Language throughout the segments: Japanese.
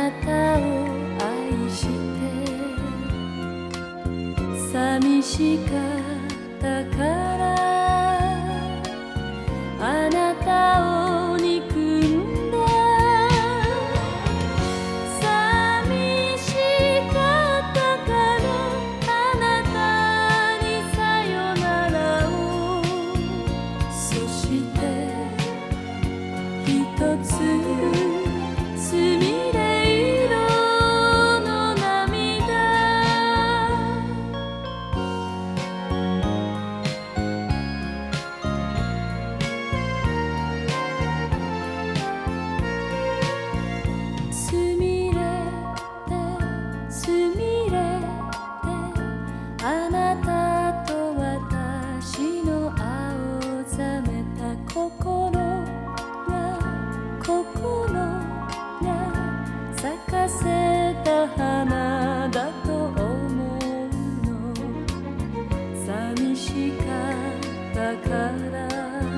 なたを愛して寂しかったからあなたを憎んだ寂しかったからあなたにさよならをそしてひとつすみれ色の涙すみれてすみれてあなたと私の青ざめた心が咲かせた花だと思うの寂しかったから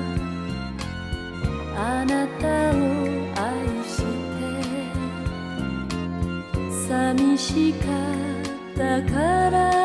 あなたを愛して寂しかったから